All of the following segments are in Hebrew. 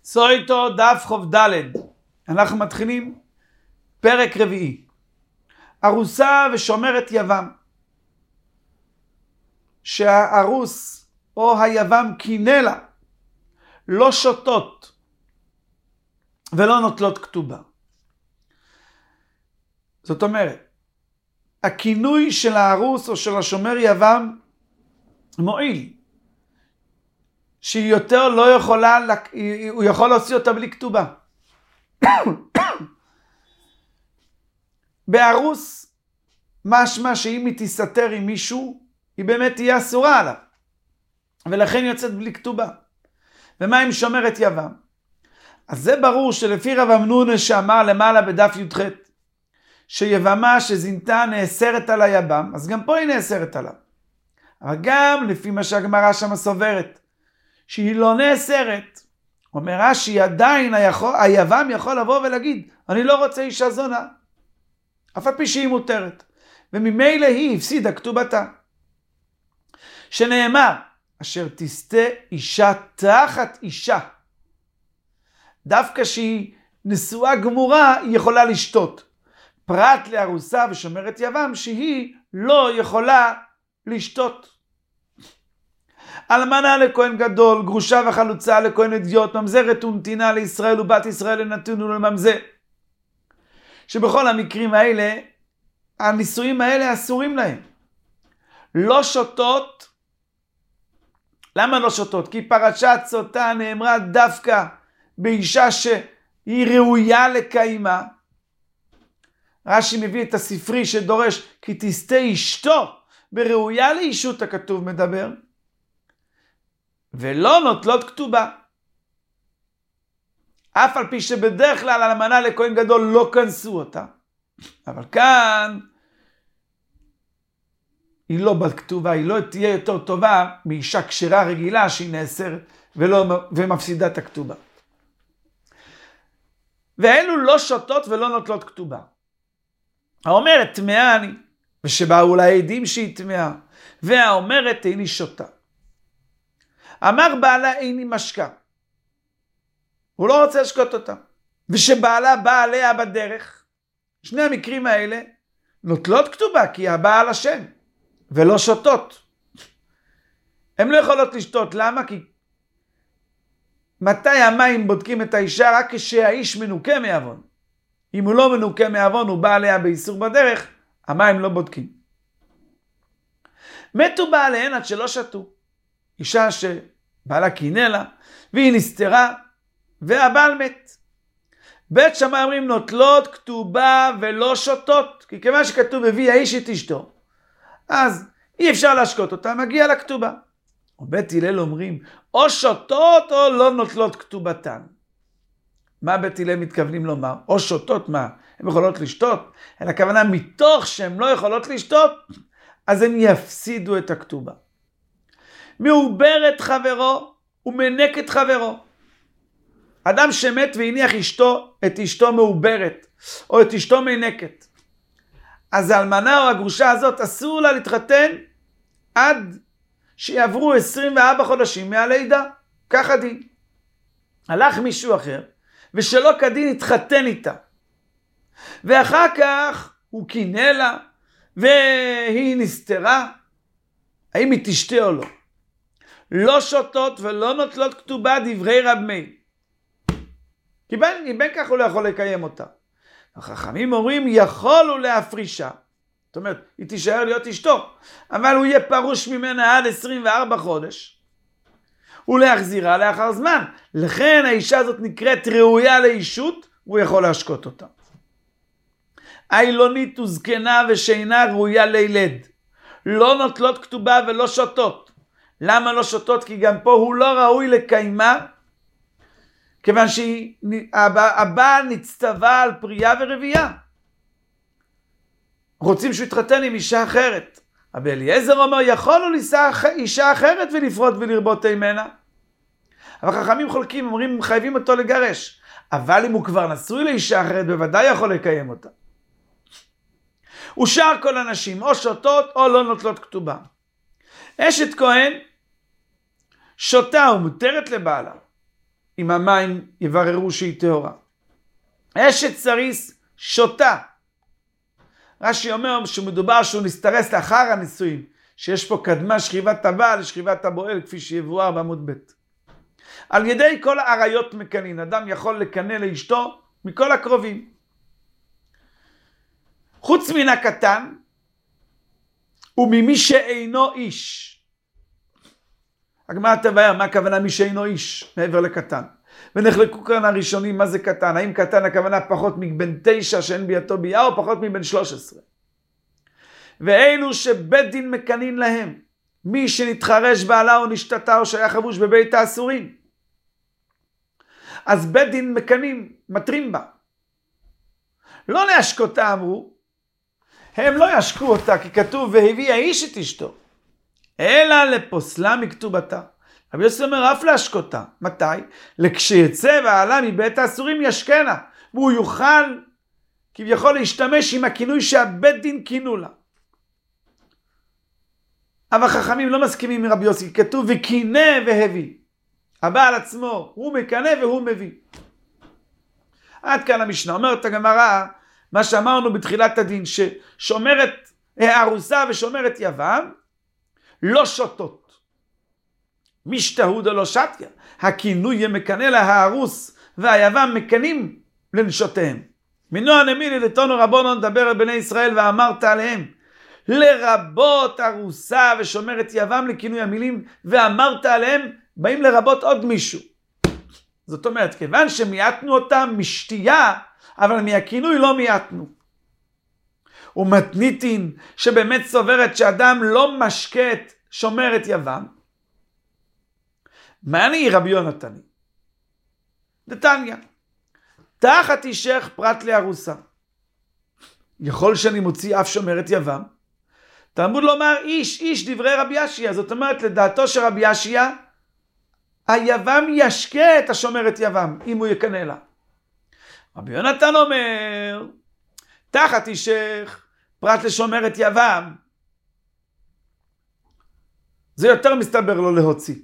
סויטו דף חוב ד'. אנחנו מתחילים פרק רביעי. ארוסה ושומרת יבם. שהארוס או היבם קינא לה לא שותות ולא נוטלות כתובה. זאת אומרת, הכינוי של הארוס או של השומר יבם מועיל. שהיא יותר לא יכולה, הוא יכול להוציא אותה בלי כתובה. בארוס, משמע שאם היא תסתתר עם מישהו, היא באמת תהיה אסורה עליו. ולכן יוצאת בלי כתובה. ומה אם שומרת יבם? אז זה ברור שלפי רב אמנון שאמר למעלה בדף י"ח, שיבמה שזינתה נאסרת על היבם, אז גם פה היא נאסרת עליו. אבל גם לפי מה שהגמרא שם סוברת, שהיא לא נאסרת, אומר רש"י, עדיין היבם יכול לבוא ולהגיד, אני לא רוצה אישה זונה, אף על פי שהיא מותרת, וממילא היא הפסידה כתובתה. שנאמר, אשר תסתה אישה תחת אישה, דווקא שהיא נשואה גמורה, היא יכולה לשתות, פרט לארוסה ושומרת יבם, שהיא לא יכולה לשתות. אלמנה לכהן גדול, גרושה וחלוצה לכהן אדיוט, ממזרת ונתינה לישראל ובת ישראל לנתון ולממזר. שבכל המקרים האלה, הנישואים האלה אסורים להם. לא שותות. למה לא שותות? כי פרשת סוטה נאמרה דווקא באישה שהיא ראויה לקיימה. רש"י מביא את הספרי שדורש כי תסתה אשתו בראויה לאישות, הכתוב מדבר. ולא נוטלות כתובה. אף על פי שבדרך כלל אלמנה לכהן גדול לא כנסו אותה. אבל כאן היא לא בת כתובה, היא לא תהיה יותר טובה מאישה כשרה רגילה שהיא נאסרת ומפסידה את הכתובה. ואלו לא שותות ולא נוטלות כתובה. האומרת טמאה אני, ושבאו לה עדים שהיא טמאה, והאומרת איני שותה. אמר בעלה איני משקה. הוא לא רוצה לשקוט אותה. ושבעלה בא עליה בדרך. שני המקרים האלה נוטלות כתובה כי הבעל השם. ולא שותות. הן לא יכולות לשתות. למה? כי מתי המים בודקים את האישה? רק כשהאיש מנוקה מעוון. אם הוא לא מנוקה מעוון, הוא בא עליה באיסור בדרך, המים לא בודקים. מתו בעליהן עד שלא שתו. אישה שבעלה קינא לה, והיא נסתרה, והבעל מת. בית שמאי אומרים נוטלות כתובה ולא שותות, כי כיוון שכתוב הביא האיש את אשתו, אז אי אפשר להשקות אותה, מגיע לכתובה. ובית הלל אומרים, או שותות או לא נוטלות כתובתן. מה בית הלל מתכוונים לומר? או שותות מה? הן יכולות לשתות? אלא הכוונה מתוך שהן לא יכולות לשתות, אז הן יפסידו את הכתובה. מעובר את חברו ומנק את חברו. אדם שמת והניח את אשתו מעוברת, או את אשתו מנקת. אז האלמנה או הגרושה הזאת אסור לה להתחתן עד שיעברו 24 חודשים מהלידה. ככה דין. הלך מישהו אחר, ושלא כדין התחתן איתה. ואחר כך הוא קינא לה, והיא נסתרה. האם היא תשתה או לא? לא שותות ולא נוטלות כתובה דברי רב מאיר. כי בין כך הוא לא יכול לקיים אותה. החכמים אומרים יכול הוא להפרישה. זאת אומרת, היא תישאר להיות אשתו. אבל הוא יהיה פרוש ממנה עד 24 חודש. ולהחזירה לאחר זמן. לכן האישה הזאת נקראת ראויה לאישות, והוא יכול להשקות אותה. האילונית וזקנה ושינה ראויה לילד. לא נוטלות כתובה ולא שותות. למה לא שותות? כי גם פה הוא לא ראוי לקיימה, כיוון שהבעל נצטווה על פרייה ורבייה. רוצים שהוא יתחתן עם אישה אחרת. אבל אליעזר אומר, יכולנו לישא אישה אחרת ולפרוט ולרבות ממנה. אבל חכמים חולקים, אומרים, חייבים אותו לגרש. אבל אם הוא כבר נשוי לאישה אחרת, בוודאי יכול לקיים אותה. ושאר כל הנשים, או שותות או לא נוטלות כתובה. אשת כהן שותה ומותרת לבעלה. עם המים יבררו שהיא טהורה. אשת סריס שותה. רש"י אומר שמדובר שהוא נסתרס לאחר הנישואים, שיש פה קדמה שכיבת הבעל לשכיבת הבועל, כפי שיבואר בעמוד ב'. על ידי כל העריות מקנין, אדם יכול לקנא לאשתו מכל הקרובים. חוץ מן הקטן, וממי שאינו איש. הגמרא תבהר, מה הכוונה מי שאינו איש, מעבר לקטן. ונחלקו כאן הראשונים, מה זה קטן? האם קטן הכוונה פחות מבן 9 שאין ביתו ביאה, או פחות מבן 13? ואלו שבית דין מקנין להם, מי שנתחרש בעלה או נשתתה או שהיה חבוש בבית האסורים. אז בית דין מקנין, מטרים בה. לא להשקותה אמרו, הם לא ישקו אותה, כי כתוב והביא האיש את אשתו, אלא לפוסלה מכתובתה. רבי יוסי אומר אף להשקותה. מתי? לכשיצא בעלה מבית האסורים ישקנה, והוא יוכל כביכול להשתמש עם הכינוי שהבית דין כינו לה. אבל החכמים לא מסכימים מרבי יוסי, כתוב וקינא והביא. הבעל עצמו הוא מקנא והוא מביא. עד כאן המשנה. אומרת הגמרא מה שאמרנו בתחילת הדין, ששומרת הארוסה ושומרת יבם לא שותות. משתהוד או לא שתיה. הכינוי מקנא לה הארוס והיבם מקנים לנשותיהם. מנוע נמילי לתונו רבונו נדבר על בני ישראל ואמרת עליהם. לרבות ארוסה ושומרת יבם לכינוי המילים ואמרת עליהם באים לרבות עוד מישהו. זאת אומרת, כיוון שמייתנו אותם משתייה, אבל מהכינוי לא מייתנו. ומתניתין שבאמת סוברת שאדם לא משקט שומרת יבם. מה אני רבי יונתני? דתניא, תחת אישך פרט לארוסה. יכול שאני מוציא אף שומרת יבם? תלמוד לומר איש דברי רבי ישיה. זאת אומרת לדעתו של רבי ישיה, היבם ישקה את השומרת יבם, אם הוא יקנא לה. רבי יונתן אומר, תחת אישך, פרט לשומרת יבם, זה יותר מסתבר לו להוציא.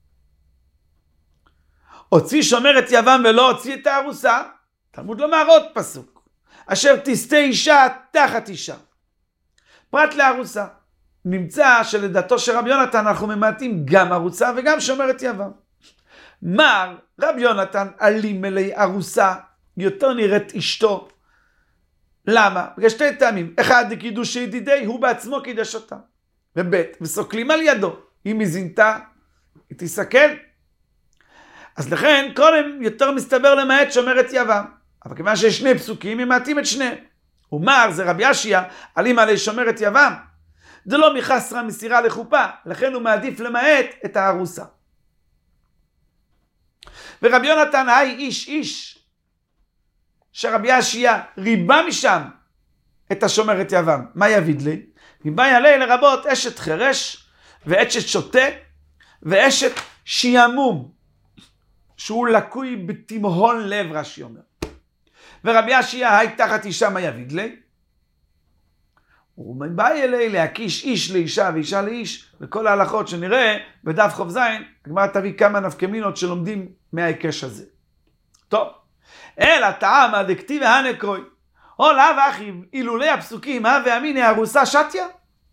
הוציא שומרת יבם ולא הוציא את הארוסה, תלמוד לומר עוד פסוק, אשר תסתה אישה תחת אישה. פרט לארוסה, נמצא שלדעתו של רבי יונתן אנחנו ממעטים גם ארוסה וגם שומרת יבם. מר רבי יונתן אלים אלי ארוסה, יותר נראית אשתו. למה? בגלל שתי טעמים. אחד, קידוש ידידי, הוא בעצמו קידש אותה. ובית, וסוקלים על ידו. אם היא זינתה, היא תסכל. אז לכן, קודם יותר מסתבר למעט שומרת יבם. אבל כיוון שיש שני פסוקים, הם מעטים את שניהם. ומר זה רבי ישיה, אלים עלי שומרת יבם. זה לא מחסרה מסירה לחופה, לכן הוא מעדיף למעט את הארוסה. ורבי יונתן היי איש, שרבי ישיה ריבה משם את השומרת יבם. מה יביד לי? ריבה יעלה לרבות אשת חרש, ואשת שוטה, ואשת שיעמום, שהוא לקוי בתמהון לב, רש"י אומר. ורבי ישיה היי תחת אישה, מה יביד לי? הוא בא אלי להקיש איש לאישה ואישה לאיש, וכל ההלכות שנראה בדף חוב זין, הגמרא תביא כמה נפקמינות שלומדים מההיקש הזה. טוב, אלא טעמא דכתיב הנקרוי, או לאו אחי אילולי הפסוקים, הווה אמינא ארוסה שתיה.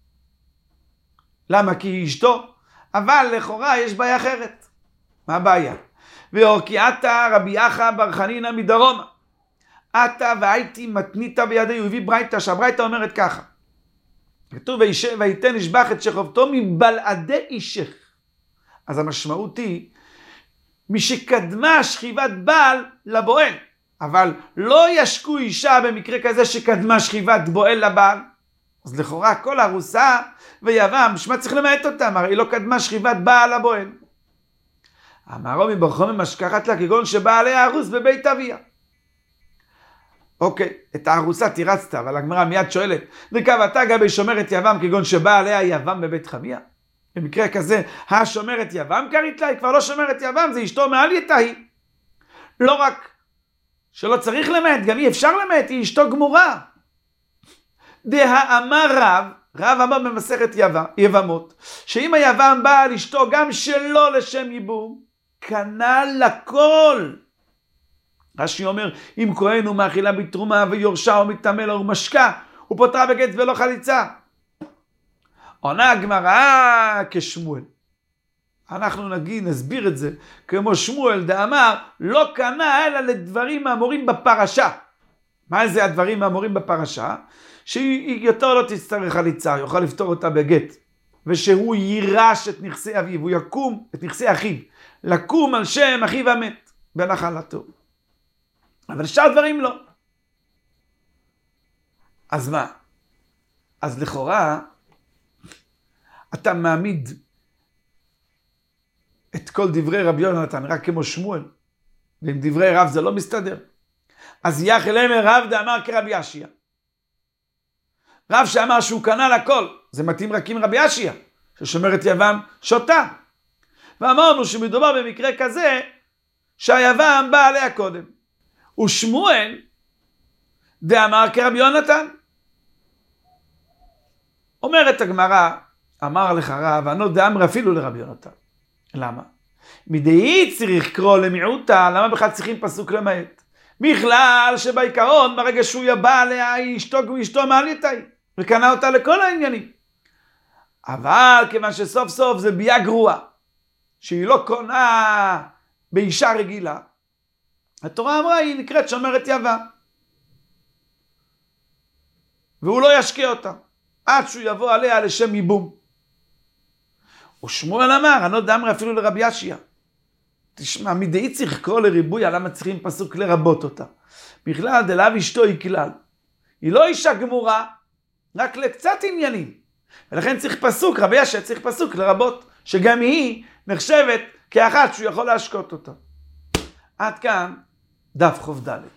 למה? כי היא אשתו, אבל לכאורה יש בעיה אחרת. מה הבעיה? כי עתה רבי יחא בר חנינא מדרומה, עתה והייתי מתניתא בידי, הוא הביא ברייתא, שהברייתא אומרת ככה, כתוב ויתן ישבח את שכבתו מבלעדי אישך. אז המשמעות היא משקדמה שכיבת בעל לבועל, אבל לא ישקו אישה במקרה כזה שקדמה שכיבת בועל לבעל. אז לכאורה כל ארוסה ויבם, בשמה צריך למעט אותם, הרי לא קדמה שכיבת בעל לבועל. אמרו מברכו ממשכחת לה כגון שבא עליה ארוס בבית אביה. אוקיי, את הארוסה תירצת, אבל הגמרא מיד שואלת, וכבתה גבי שומרת יבם כגון שבא עליה יבם בבית חמיה? במקרה כזה, השומרת יבם קרית לה, היא כבר לא שומרת יבם, זה אשתו מעל יתה היא. לא רק שלא צריך למעט, גם אי אפשר למעט, היא אשתו גמורה. דהאמר רב אמר במסכת יבמות, שאם היבם בא על אשתו גם שלא לשם ייבום, קנה לכל. רש"י אומר, אם כהן הוא מאכילה בתרומה ויורשה או מתעמל או משקה, הוא פוטרה בגט ולא חליצה. עונה הגמרא כשמואל. אנחנו נסביר את זה כמו שמואל דאמר, לא קנה אלא לדברים האמורים בפרשה. מה זה הדברים האמורים בפרשה? שהיא יותר לא תצטרך חליצה, יוכל לפתור אותה בגט. ושהוא יירש את נכסי אביו, הוא יקום את נכסי אחיו, לקום על שם אחיו המת בנחלתו. אבל שאר דברים לא. אז מה? אז לכאורה, אתה מעמיד את כל דברי רבי יונתן רק כמו שמואל, ועם דברי רב זה לא מסתדר. אז יחל אמר רב דאמר כרבי אשיה. רב שאמר שהוא קנה לכל, זה מתאים רק עם רבי אשיה, ששומרת יבם שותה. ואמרנו שמדובר במקרה כזה, שהיבם בא עליה קודם. ושמואל דאמר כרבי יונתן. אומרת הגמרא, אמר לך רב, אנו דאמר אפילו לרבי יונתן. למה? מדעי צריך קרוא למיעוטה, למה בכלל צריכים פסוק למעט? בכלל שבעיקרון, ברגע שהוא יבא עליה, אשתו מעלית היא, וקנה אותה לכל העניינים. אבל כיוון שסוף סוף זה ביה גרועה, שהיא לא קונה באישה רגילה, התורה אמרה, היא נקראת שומרת יבם. והוא לא ישקה אותה, עד שהוא יבוא עליה לשם ייבום. ושמואל אמר, אנו דאמר אפילו לרבי אשיה. תשמע, מדעי צריך לקרוא לריבוי, למה צריכים פסוק לרבות אותה? בכלל, דלאו אשתו היא כלל. היא לא אישה גמורה, רק לקצת עניינים. ולכן צריך פסוק, רבי אשיה צריך פסוק לרבות, שגם היא נחשבת כאחת שהוא יכול להשקות אותה. עד כאן, דף חוב ד'.